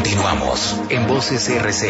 Continuamos en Voces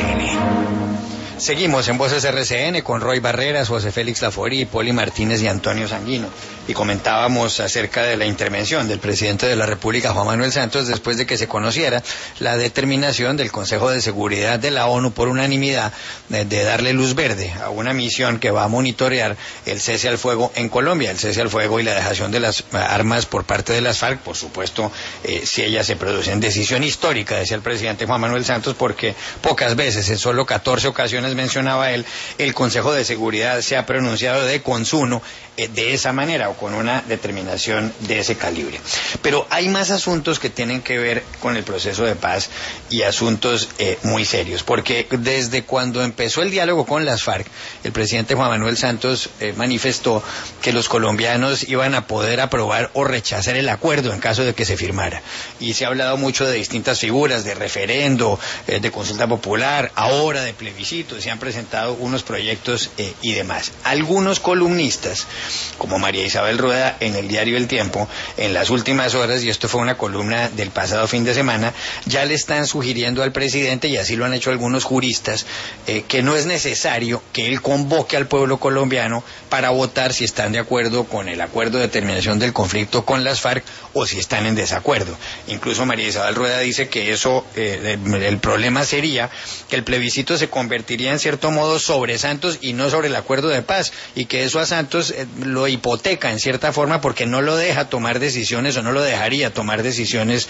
RCN. Seguimos en Voces RCN con Roy Barreras, José Félix Laforí, Poli Martínez y Antonio Sanguino. Y comentábamos acerca de la intervención del presidente de la República, Juan Manuel Santos, después de que se conociera la determinación del Consejo de Seguridad de la ONU por unanimidad de darle luz verde a una misión que va a monitorear el cese al fuego en Colombia, el cese al fuego y la dejación de las armas por parte de las FARC, por supuesto, si ellas se producen. Decisión histórica, decía el presidente Juan Manuel Santos, porque pocas veces, en solo 14 ocasiones mencionaba él, el Consejo de Seguridad se ha pronunciado de consuno de esa manera o con una determinación de ese calibre. Pero hay más asuntos que tienen que ver con el proceso de paz y asuntos muy serios, porque desde cuando empezó el diálogo con las FARC, el presidente Juan Manuel Santos manifestó que los colombianos iban a poder aprobar o rechazar el acuerdo en caso de que se firmara. Y se ha hablado mucho de distintas figuras, de referendo, de consulta popular, ahora de plebiscito, se han presentado unos proyectos y demás. Algunos columnistas, como María Isabel Rueda en el diario El Tiempo, en las últimas horas, y esto fue una columna del pasado fin de semana, ya le están sugiriendo al presidente, y así lo han hecho algunos juristas, que no es necesario que él convoque al pueblo colombiano para votar si están de acuerdo con el acuerdo de terminación del conflicto con las FARC o si están en desacuerdo. Incluso María Isabel Rueda dice que eso, el problema sería que el plebiscito se convertiría en cierto modo sobre Santos y no sobre el acuerdo de paz, y que eso a Santos lo hipoteca en cierta forma porque no lo deja tomar decisiones o no lo dejaría tomar decisiones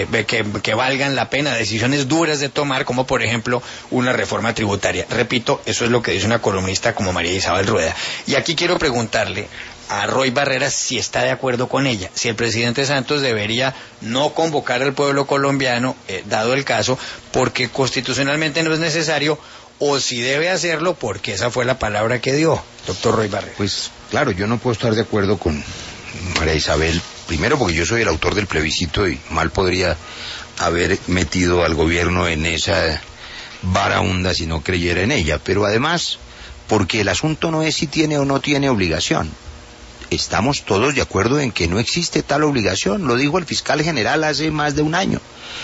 que valgan la pena, decisiones duras de tomar, como por ejemplo una reforma tributaria. Repito, eso es lo que dice una columnista como María Isabel Rueda. Y aquí quiero preguntarle a Roy Barreras si está de acuerdo con ella, si el presidente Santos debería no convocar al pueblo colombiano, dado el caso, porque constitucionalmente no es necesario, o si debe hacerlo porque esa fue la palabra que dio, doctor Roy Barreras. Pues claro, yo no puedo estar de acuerdo con María Isabel, primero porque yo soy el autor del plebiscito y mal podría haber metido al gobierno en esa vara hunda si no creyera en ella, pero además porque el asunto no es si tiene o no tiene obligación. Estamos todos de acuerdo en que no existe tal obligación, lo dijo el fiscal general hace más de un año.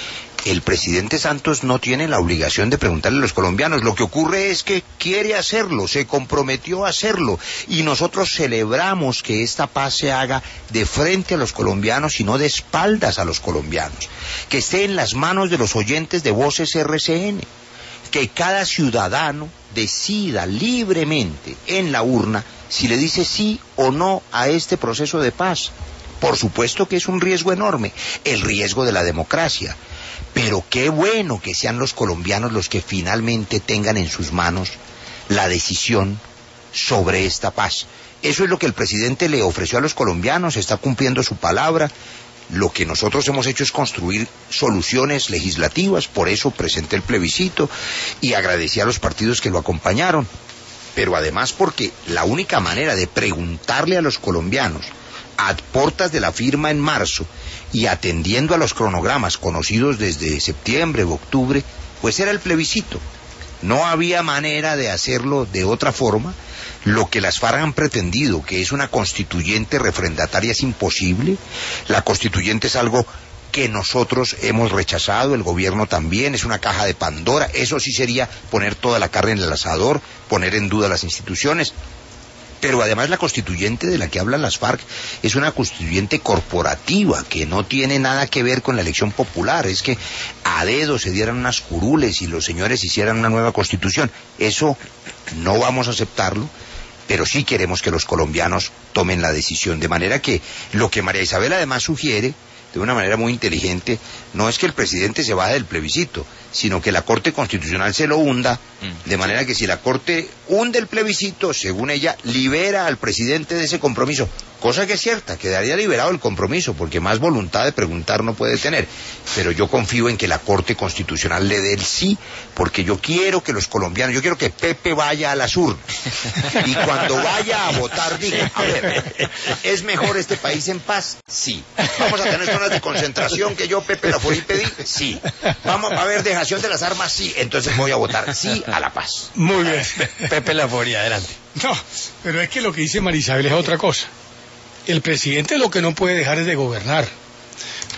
El presidente Santos no tiene la obligación de preguntarle a los colombianos. Lo que ocurre es que quiere hacerlo, se comprometió a hacerlo, y nosotros celebramos que esta paz se haga de frente a los colombianos y no de espaldas a los colombianos, que esté en las manos de los oyentes de Voces RCN, que cada ciudadano decida libremente en la urna si le dice sí o no a este proceso de paz. Por supuesto que es un riesgo enorme, el riesgo de la democracia. Pero qué bueno que sean los colombianos los que finalmente tengan en sus manos la decisión sobre esta paz. Eso es lo que el presidente le ofreció a los colombianos, está cumpliendo su palabra. Lo que nosotros hemos hecho es construir soluciones legislativas, por eso presenté el plebiscito y agradecí a los partidos que lo acompañaron. Pero además porque la única manera de preguntarle a los colombianos a portas de la firma en marzo y atendiendo a los cronogramas conocidos desde septiembre o octubre, pues era el plebiscito. No había manera de hacerlo de otra forma. Lo que las FARC han pretendido, que es una constituyente refrendataria, es imposible. La constituyente es algo que nosotros hemos rechazado, el gobierno también, es una caja de Pandora. Eso sí sería poner toda la carne en el asador, poner en duda las instituciones. Pero además la constituyente de la que hablan las FARC es una constituyente corporativa que no tiene nada que ver con la elección popular. Es que a dedo se dieran unas curules y los señores hicieran una nueva constitución. Eso no vamos a aceptarlo, pero sí queremos que los colombianos tomen la decisión. De manera que lo que María Isabel además sugiere, de una manera muy inteligente, no es que el presidente se baje del plebiscito, sino que la Corte Constitucional se lo hunda, de manera que si la Corte hunde el plebiscito, según ella, libera al presidente de ese compromiso, cosa que es cierta, quedaría liberado el compromiso, porque más voluntad de preguntar no puede tener, pero yo confío en que la Corte Constitucional le dé el sí, porque yo quiero que los colombianos, yo quiero que Pepe vaya a las urnas, y cuando vaya a votar diga, a ver, ¿es mejor este país en paz? Sí. ¿Vamos a tener zonas de concentración que yo, Pepe Laforí, pedí? Sí. ¿Vamos a ver dejación de las armas? Sí. Entonces voy a votar sí a la paz. Muy bien. Pepe Laforí, adelante. No, pero es que lo que dice María Isabel es otra cosa. El presidente lo que no puede dejar es de gobernar.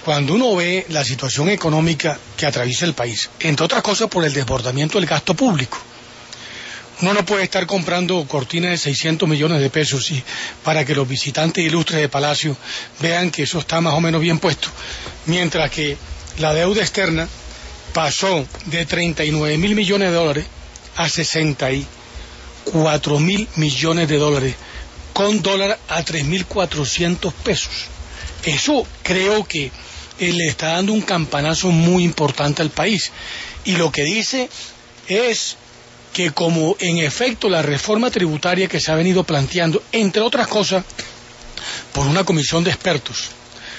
cuando uno ve la situación económica que atraviesa el país, entre otras cosas por el desbordamiento del gasto público, uno no puede estar comprando cortinas de 600 millones de pesos para que los visitantes ilustres de Palacio vean que eso está más o menos bien puesto, mientras que la deuda externa pasó de 39 mil millones de dólares a 64 mil millones de dólares, con dólar a 3.400 pesos. Eso creo que le está dando un campanazo muy importante al país. Y lo que dice es que como en efecto la reforma tributaria que se ha venido planteando, entre otras cosas, por una comisión de expertos,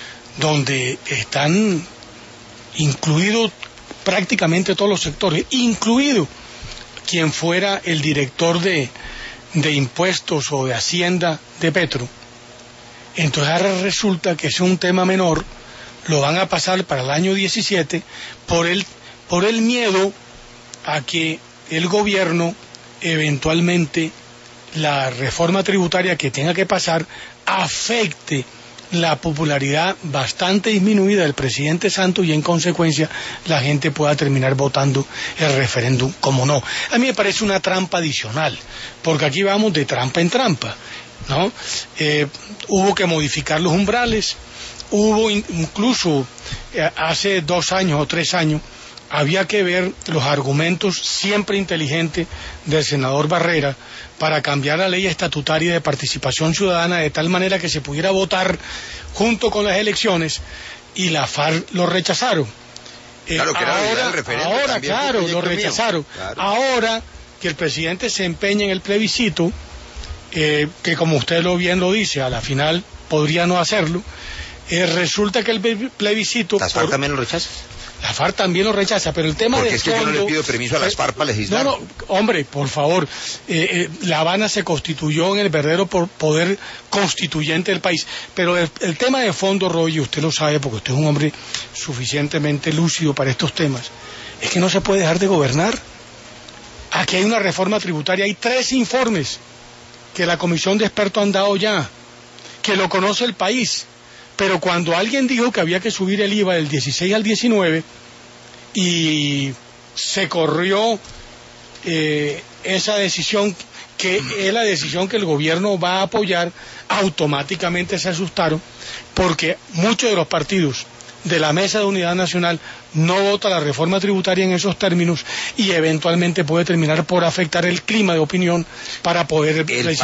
donde están incluidos prácticamente todos los sectores, incluido quien fuera el director de impuestos o de Hacienda de Petro, entonces ahora resulta que es un tema menor, lo van a pasar para el año 17 por el miedo a que el gobierno eventualmente la reforma tributaria que tenga que pasar afecte la popularidad bastante disminuida del presidente Santos y en consecuencia la gente pueda terminar votando el referéndum como no. A mí me parece una trampa adicional, porque aquí vamos de trampa en trampa, ¿no? Hubo que modificar los umbrales, hubo incluso hace 2 años o 3 años había que ver los argumentos siempre inteligentes del senador Barrera para cambiar la ley estatutaria de participación ciudadana de tal manera que se pudiera votar junto con las elecciones, y la FARC lo rechazaron. Claro, que era el referéndum. Ahora, claro, lo rechazaron. Claro. Ahora que el presidente se empeña en el plebiscito, que como usted bien lo dice, a la final podría no hacerlo, resulta que el plebiscito... ¿Las FARC también lo rechazan? La FARC también lo rechaza, pero el tema porque de fondo... Porque es que yo no le pido permiso a las FARC para legislar. No, hombre, por favor, La Habana se constituyó en el verdadero poder constituyente del país, pero el tema de fondo, Roy, usted lo sabe porque usted es un hombre suficientemente lúcido para estos temas, es que no se puede dejar de gobernar. Aquí hay una reforma tributaria, hay 3 informes que la comisión de expertos han dado ya, que lo conoce el país. Pero cuando alguien dijo que había que subir el IVA del 16 al 19 y se corrió esa decisión, que es la decisión que el gobierno va a apoyar, automáticamente se asustaron, porque muchos de los partidos de la Mesa de Unidad Nacional no vota la reforma tributaria en esos términos y eventualmente puede terminar por afectar el clima de opinión para poder...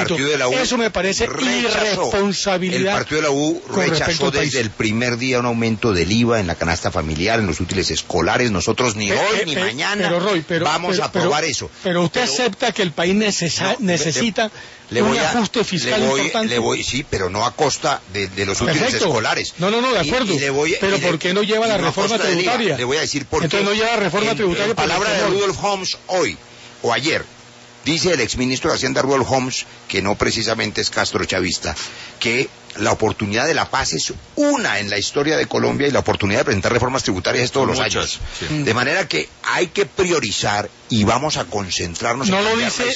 Eso me parece irresponsabilidad. El partido de la U rechazó desde el primer día un aumento del IVA en la canasta familiar, en los útiles escolares. Nosotros ni hoy ni mañana vamos a aprobar eso. Pero usted acepta que el país necesita un ajuste fiscal importante. Sí, pero no a costa de los útiles escolares. No, de acuerdo. Pero ¿por qué no lleva la reforma tributaria? Le voy a decir por qué. Entonces no lleva la reforma tributaria. En palabra de Rudolf Holmes hoy o ayer, dice el exministro de Hacienda Rudolf Holmes, que no precisamente es castrochavista, que la oportunidad de la paz es una en la historia de Colombia y la oportunidad de presentar reformas tributarias es todos los años. Sí. De manera que hay que priorizar y vamos a concentrarnos no lo dice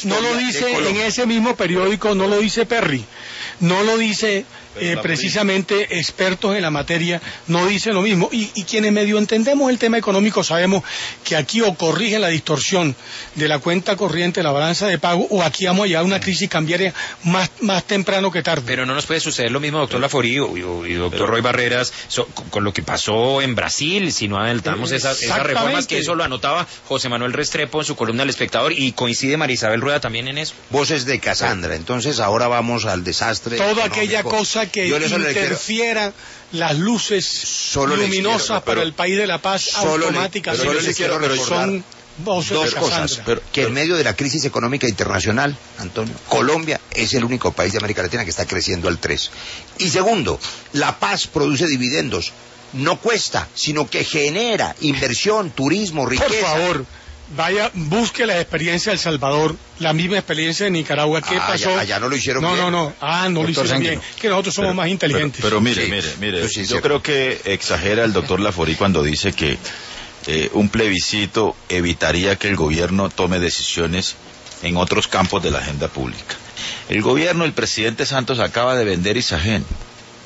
en ese mismo periódico, no lo dice Perry, no lo dice precisamente expertos en la materia, no dicen lo mismo, y quienes medio entendemos el tema económico sabemos que aquí o corrigen la distorsión de la cuenta corriente, la balanza de pago, o aquí vamos a llegar a una crisis cambiaria más temprano que tarde. Pero no nos puede suceder lo mismo, doctor Laforí y doctor Roy Barreras, con lo que pasó en Brasil, si no adelantamos esas reformas, que eso lo anotaba José Manuel Restrepo en su columna El Espectador, y coincide Marisabel Rueda también en eso. Voces de Casandra. Entonces ahora vamos al desastre toda aquella cosa que interfiera las luces luminosas para el país de la paz automáticamente son voces de Casandra. Que en medio de la crisis económica internacional, Antonio, Colombia es el único país de América Latina que está creciendo al 3. Y segundo, la paz produce dividendos, no cuesta, sino que genera inversión, turismo, riqueza. Por favor, vaya, busque la experiencia de El Salvador, la misma experiencia de Nicaragua. ¿Qué pasó? Allá no lo hicieron bien. No lo hicieron bien. Que nosotros somos más inteligentes. Pero mire, yo creo que exagera el doctor Laforí cuando dice que un plebiscito evitaría que el gobierno tome decisiones en otros campos de la agenda pública. El gobierno, el presidente Santos acaba de vender Isagen.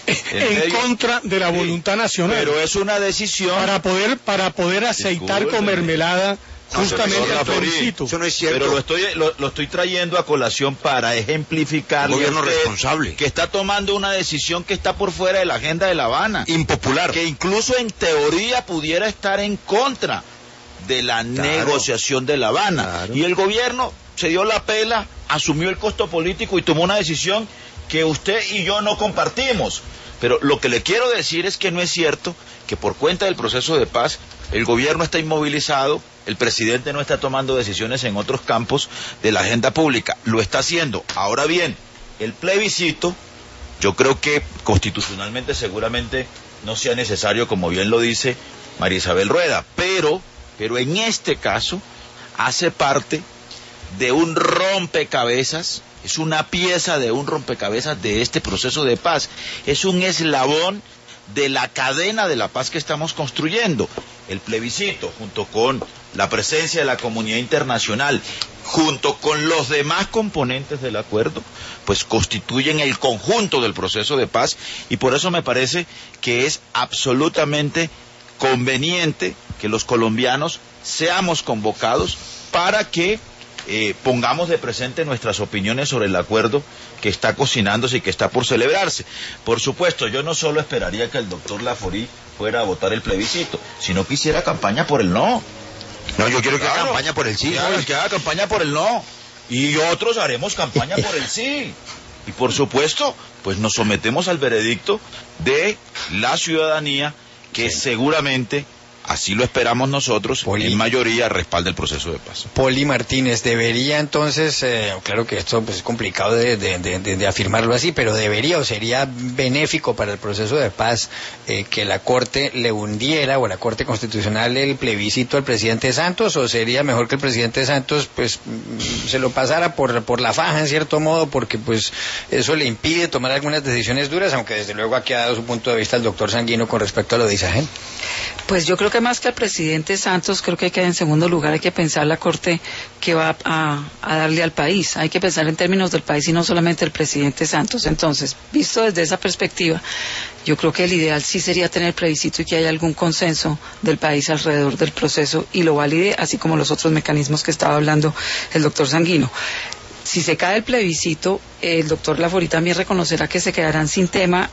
en contra de la voluntad nacional. Pero es una decisión para poder aceitar con mermelada justamente el plebiscito. Eso no es cierto. Pero lo estoy trayendo a colación para ejemplificar un gobierno responsable que está tomando una decisión que está por fuera de la agenda de La Habana, impopular, que incluso en teoría pudiera estar en contra de la negociación de La Habana. Y el gobierno se dio la pela, asumió el costo político y tomó una decisión que usted y yo no compartimos. Pero lo que le quiero decir es que no es cierto que por cuenta del proceso de paz el gobierno está inmovilizado, el presidente no está tomando decisiones en otros campos de la agenda pública, lo está haciendo. Ahora bien, el plebiscito, yo creo que constitucionalmente seguramente no sea necesario, como bien lo dice María Isabel Rueda, pero en este caso hace parte de un rompecabezas, es una pieza de un rompecabezas de este proceso de paz, es un eslabón de la cadena de la paz que estamos construyendo. El plebiscito, junto con la presencia de la comunidad internacional, junto con los demás componentes del acuerdo, pues constituyen el conjunto del proceso de paz, y por eso me parece que es absolutamente conveniente que los colombianos seamos convocados para que pongamos de presente nuestras opiniones sobre el acuerdo que está cocinándose y que está por celebrarse. Por supuesto, yo no solo esperaría que el doctor Laforí fuera a votar el plebiscito, sino que hiciera campaña por el no. No, yo quiero que haga campaña por el sí. Que haga campaña por el no. Y otros haremos campaña por el sí. Y por supuesto, pues nos sometemos al veredicto de la ciudadanía que seguramente, así lo esperamos nosotros, en mayoría respalda el proceso de paz. Poli Martínez, debería entonces, claro que esto pues, es complicado de afirmarlo así, pero debería o sería benéfico para el proceso de paz que la Corte le hundiera, o la Corte Constitucional, el plebiscito al presidente Santos, o sería mejor que el presidente Santos pues se lo pasara por la faja en cierto modo, porque pues eso le impide tomar algunas decisiones duras, aunque desde luego aquí ha dado su punto de vista el doctor Sanguino con respecto a lo de Isagen. Pues yo creo que más que al presidente Santos, creo que en segundo lugar hay que pensar la Corte que va a darle al país. Hay que pensar en términos del país y no solamente el presidente Santos. Entonces, visto desde esa perspectiva, yo creo que el ideal sí sería tener plebiscito y que haya algún consenso del país alrededor del proceso y lo valide, así como los otros mecanismos que estaba hablando el doctor Sanguino. Si se cae el plebiscito, el doctor Laforí también reconocerá que se quedarán sin tema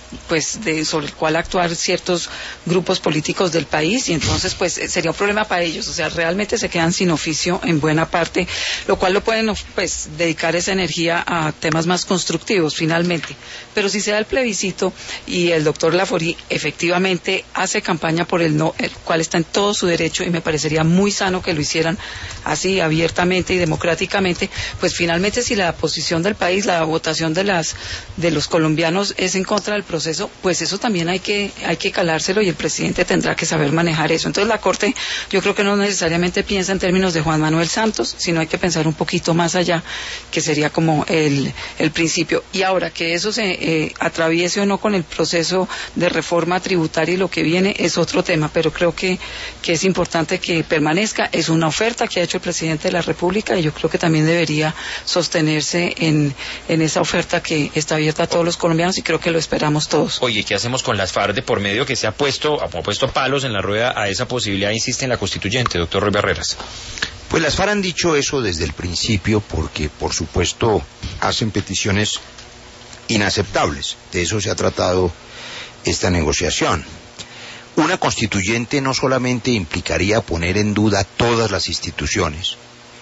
sobre el cual actuar ciertos grupos políticos del país, y entonces pues sería un problema para ellos. O sea, realmente se quedan sin oficio en buena parte, lo cual lo pueden pues dedicar esa energía a temas más constructivos finalmente. Pero si se da el plebiscito y el doctor Laforí efectivamente hace campaña por el no, el cual está en todo su derecho, y me parecería muy sano que lo hicieran así abiertamente y democráticamente, pues finalmente si la posición del país, la votación de los colombianos es en contra del proceso, pues eso también hay que calárselo, y el presidente tendrá que saber manejar eso. Entonces la Corte, yo creo que no necesariamente piensa en términos de Juan Manuel Santos, sino hay que pensar un poquito más allá, que sería como el principio. Y ahora que eso se atraviese o no con el proceso de reforma tributaria y lo que viene es otro tema, pero creo que es importante que permanezca. Es una oferta que ha hecho el presidente de la República, y yo creo que también debería sostenerse en esa oferta que está abierta a todos los colombianos, y creo que lo esperamos todos. Oye, ¿qué hacemos con las FARC de por medio, que se ha puesto palos en la rueda a esa posibilidad, insiste en la constituyente, doctor Roy Barreras? Pues las FARC han dicho eso desde el principio, porque por supuesto hacen peticiones inaceptables. De eso se ha tratado esta negociación. Una constituyente no solamente implicaría poner en duda todas las instituciones,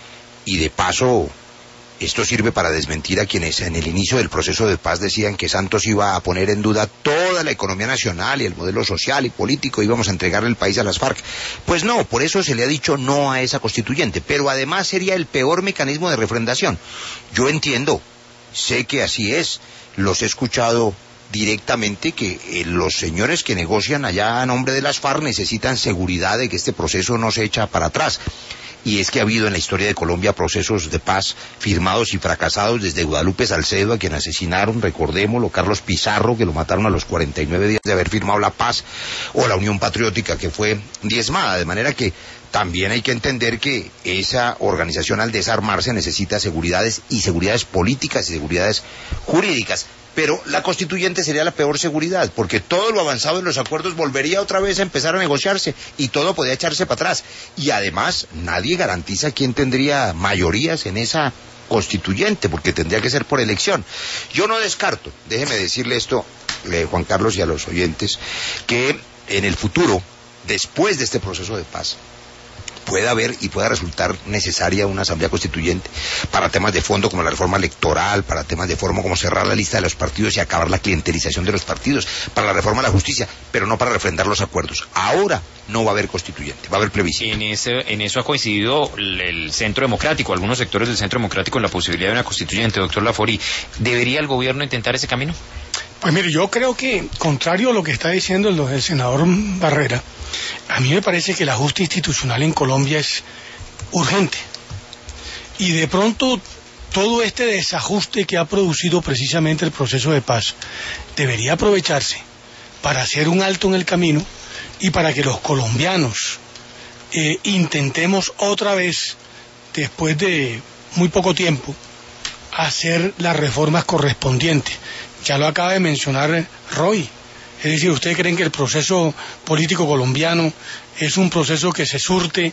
y de paso esto sirve para desmentir a quienes en el inicio del proceso de paz decían que Santos iba a poner en duda toda la economía nacional y el modelo social y político, íbamos a entregarle el país a las FARC. Pues no, por eso se le ha dicho no a esa constituyente, pero además sería el peor mecanismo de refrendación. Yo entiendo, sé que así es, los he escuchado directamente, que los señores que negocian allá a nombre de las FARC necesitan seguridad de que este proceso no se echa para atrás. Y es que ha habido en la historia de Colombia procesos de paz firmados y fracasados, desde Guadalupe Salcedo, a quien asesinaron, recordémoslo, Carlos Pizarro, que lo mataron a los 49 días de haber firmado la paz, o la Unión Patriótica, que fue diezmada, de manera que también hay que entender que esa organización, al desarmarse, necesita seguridades, y seguridades políticas y seguridades jurídicas. Pero la constituyente sería la peor seguridad, porque todo lo avanzado en los acuerdos volvería otra vez a empezar a negociarse y todo podría echarse para atrás. Y además, nadie garantiza quién tendría mayorías en esa constituyente, porque tendría que ser por elección. Yo no descarto, déjeme decirle esto, Juan Carlos, y a los oyentes, que en el futuro, después de este proceso de paz, pueda haber y pueda resultar necesaria una asamblea constituyente para temas de fondo como la reforma electoral, para temas de forma como cerrar la lista de los partidos y acabar la clientelización de los partidos, para la reforma de la justicia, pero no para refrendar los acuerdos. Ahora no va a haber constituyente, va a haber plebiscito. En eso ha coincidido el Centro Democrático, algunos sectores del Centro Democrático en la posibilidad de una constituyente, doctor Laforí. ¿Debería el gobierno intentar ese camino? Pues mire, yo creo que, contrario a lo que está diciendo el senador Barrera, a mí me parece que el ajuste institucional en Colombia es urgente. Y de pronto, todo este desajuste que ha producido precisamente el proceso de paz debería aprovecharse para hacer un alto en el camino y para que los colombianos intentemos otra vez, después de muy poco tiempo, hacer las reformas correspondientes. Ya lo acaba de mencionar Roy. Es decir, ¿ustedes creen que el proceso político colombiano es un proceso que se surte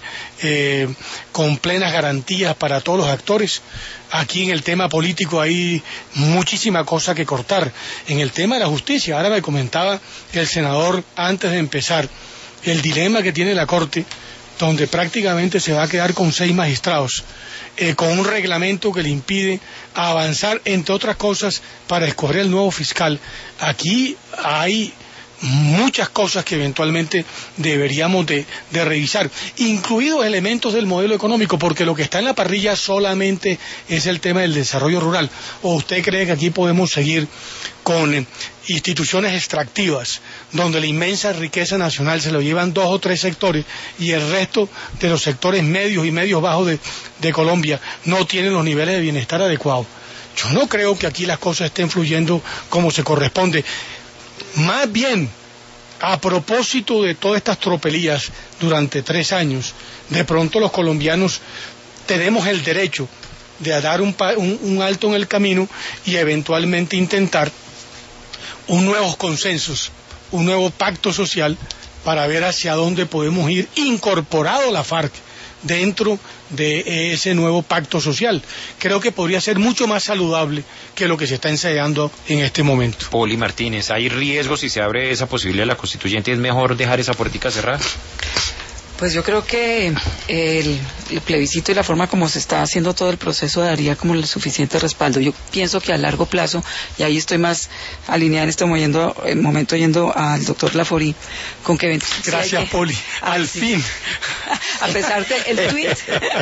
con plenas garantías para todos los actores? Aquí en el tema político hay muchísima cosa que cortar. En el tema de la justicia, ahora me comentaba el senador antes de empezar, el dilema que tiene la Corte, donde prácticamente se va a quedar con 6 magistrados, con un reglamento que le impide avanzar, entre otras cosas, para escoger el nuevo fiscal. Aquí hay muchas cosas que eventualmente deberíamos de revisar, incluidos elementos del modelo económico, porque lo que está en la parrilla solamente es el tema del desarrollo rural. ¿O usted cree que aquí podemos seguir con instituciones extractivas, donde la inmensa riqueza nacional se lo llevan 2 o 3 sectores y el resto de los sectores medios y medios bajos de Colombia no tienen los niveles de bienestar adecuados? Yo no creo que aquí las cosas estén fluyendo como se corresponde. Más bien, a propósito de todas estas tropelías durante 3 años, de pronto los colombianos tenemos el derecho de dar un alto en el camino y eventualmente intentar un nuevo consenso, un nuevo pacto social para ver hacia dónde podemos ir, incorporado la FARC dentro de ese nuevo pacto social. Creo que podría ser mucho más saludable que lo que se está ensayando en este momento. Poli Martínez, ¿hay riesgos si se abre esa posibilidad de la constituyente? ¿Es mejor dejar esa política cerrada? Pues yo creo que el plebiscito y la forma como se está haciendo todo el proceso daría como el suficiente respaldo. Yo pienso que a largo plazo, y ahí estoy más alineada en este momento yendo al doctor Laforí, con que... Gracias, Poli. Al fin. A pesar del tweet,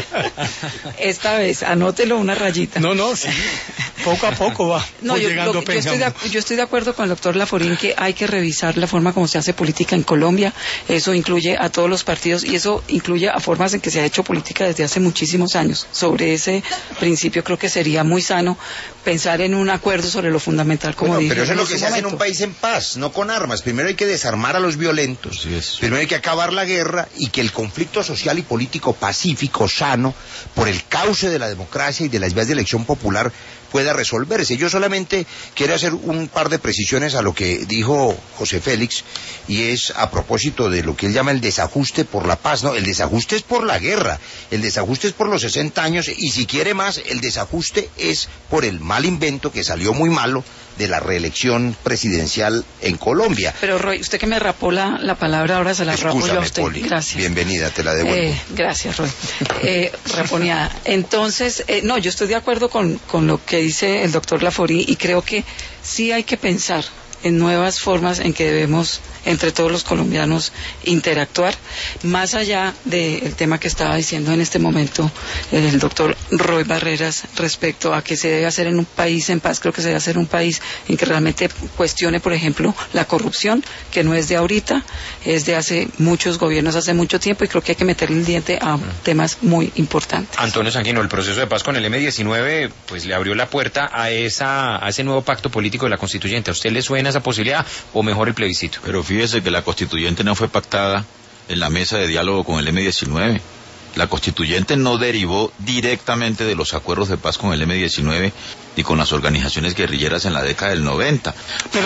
esta vez, anótelo una rayita. No, sí. Poco a poco va llegando. Yo estoy de acuerdo con el doctor Laforí en que hay que revisar la forma como se hace política en Colombia. Eso incluye a todos los partidos y eso incluye a formas en que se ha hecho política desde hace muchísimos años. Sobre ese principio creo que sería muy sano pensar en un acuerdo sobre lo fundamental, como dije. Pero eso es lo que se hace en un país en paz, no con armas. Primero hay que desarmar a los violentos, primero hay que acabar la guerra y que el conflicto social y político pacífico, sano, por el cauce de la democracia y de las vías de elección popular, pueda resolverse. Yo solamente quiero hacer un par de precisiones a lo que dijo José Félix, y es a propósito de lo que él llama el desajuste por la paz. No, el desajuste es por la guerra, el desajuste es por los 60 años, y si quiere más, el desajuste es por el mal invento que salió muy malo de la reelección presidencial en Colombia. Pero Roy, usted que me rapó la palabra, ahora se la rapo yo a usted. Poli. Gracias. Bienvenida, te la devuelvo. Gracias, Roy. Raponeada. Entonces, no, yo estoy de acuerdo con lo que dice el doctor Laforí y creo que sí hay que pensar en nuevas formas en que debemos entre todos los colombianos interactuar, más allá del tema que estaba diciendo en este momento el doctor Roy Barreras respecto a que se debe hacer en un país en paz. Creo que se debe hacer un país en que realmente cuestione, por ejemplo, la corrupción, que no es de ahorita, es de hace muchos gobiernos, hace mucho tiempo, y creo que hay que meterle el diente a temas muy importantes. Antonio Sanguino, el proceso de paz con el M-19 pues le abrió la puerta a ese nuevo pacto político de la constituyente. ¿A usted le suena esa posibilidad o mejor el plebiscito? Pero fíjese que la constituyente no fue pactada en la mesa de diálogo con el M-19. La constituyente no derivó directamente de los acuerdos de paz con el M-19 ni con las organizaciones guerrilleras en la década del 90. Pero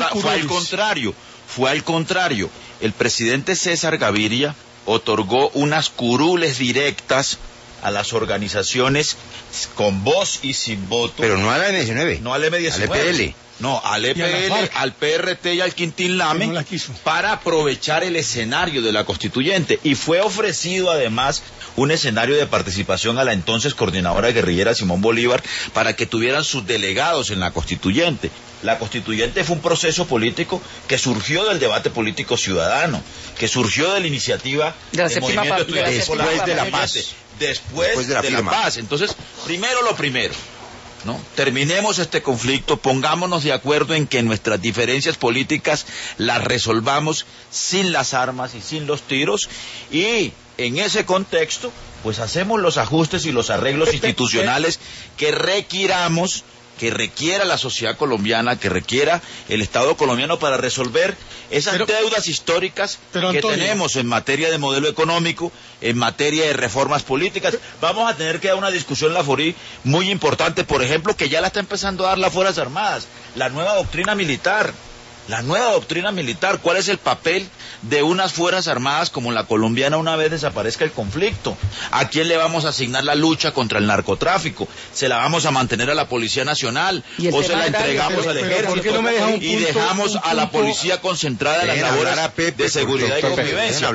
Fue al contrario. El presidente César Gaviria otorgó unas curules directas a las organizaciones con voz y sin voto. Pero no a la M-19. No al M-19. Al EPL. No, al EPL, al PRT y al Quintín Lame, no para aprovechar el escenario de la constituyente. Y fue ofrecido además un escenario de participación a la entonces coordinadora guerrillera Simón Bolívar para que tuvieran sus delegados en la constituyente. La constituyente fue un proceso político que surgió del debate político ciudadano, que surgió de la iniciativa del movimiento estudiantil por la paz. Después de la paz. Entonces, primero lo primero. ¿No? Terminemos este conflicto, pongámonos de acuerdo en que nuestras diferencias políticas las resolvamos sin las armas y sin los tiros, y en ese contexto pues hacemos los ajustes y los arreglos institucionales que requiramos, que requiera la sociedad colombiana, que requiera el Estado colombiano para resolver esas deudas históricas que tenemos en materia de modelo económico, en materia de reformas políticas. Vamos a tener que dar una discusión en la FORI muy importante, por ejemplo, que ya la está empezando a dar las Fuerzas Armadas, la nueva doctrina militar. La nueva doctrina militar, ¿cuál es el papel de unas Fuerzas Armadas como la colombiana una vez desaparezca el conflicto? ¿A quién le vamos a asignar la lucha contra el narcotráfico? ¿Se la vamos a mantener a la Policía Nacional? ¿O se la entregamos al Ejército? Y dejamos a la Policía concentrada en las labores de seguridad y convivencia.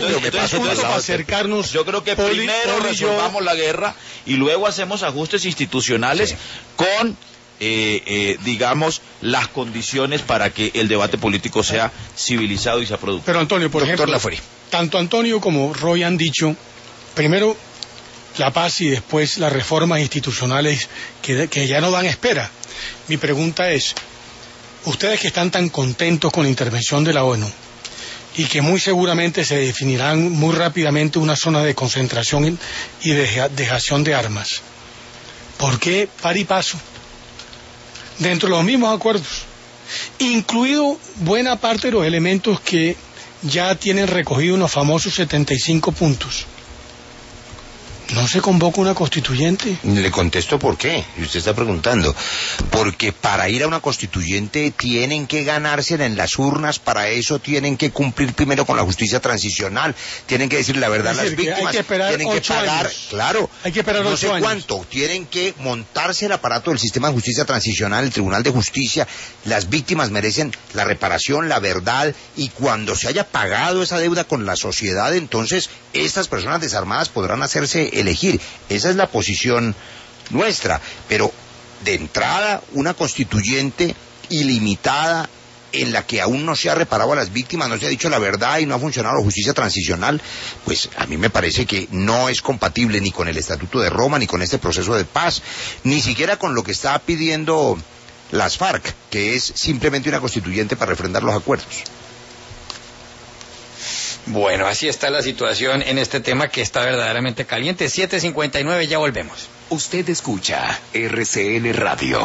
Yo creo que primero resolvamos la guerra y luego hacemos ajustes institucionales con digamos, las condiciones para que el debate político sea civilizado y sea productivo. Pero Antonio, por ejemplo, tanto Antonio como Roy han dicho, primero la paz y después las reformas institucionales que ya no dan espera. Mi pregunta es, ustedes que están tan contentos con la intervención de la ONU y que muy seguramente se definirán muy rápidamente una zona de concentración y dejación de armas, ¿por qué par y paso? Dentro de los mismos acuerdos, incluido buena parte de los elementos que ya tienen recogido los famosos 75 puntos. ¿No se convoca una constituyente? Le contesto por qué, y usted está preguntando. Porque para ir a una constituyente tienen que ganársela en las urnas, para eso tienen que cumplir primero con la justicia transicional, tienen que decir la verdad a las víctimas, tienen que pagar, años. Claro, hay que esperar no sé 8 años. Cuánto, tienen que montarse el aparato del sistema de justicia transicional, el Tribunal de Justicia, las víctimas merecen la reparación, la verdad, y cuando se haya pagado esa deuda con la sociedad, entonces estas personas desarmadas podrán hacerse elegir. Esa es la posición nuestra, pero de entrada una constituyente ilimitada en la que aún no se ha reparado a las víctimas, no se ha dicho la verdad y no ha funcionado la justicia transicional, pues a mí me parece que no es compatible ni con el Estatuto de Roma, ni con este proceso de paz, ni siquiera con lo que está pidiendo las FARC, que es simplemente una constituyente para refrendar los acuerdos. Bueno, así está la situación en este tema que está verdaderamente caliente. 7:59, ya volvemos. Usted escucha RCN Radio.